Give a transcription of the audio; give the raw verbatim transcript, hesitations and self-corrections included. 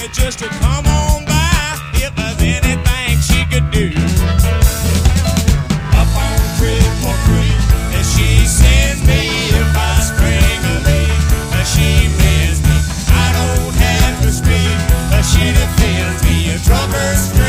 just to come on by if there's anything she could do. Up on Cripple Creek, and she sends me if I spring a leak. Uh, She mends me, I don't have to speak. Uh, She defends me, a trucker's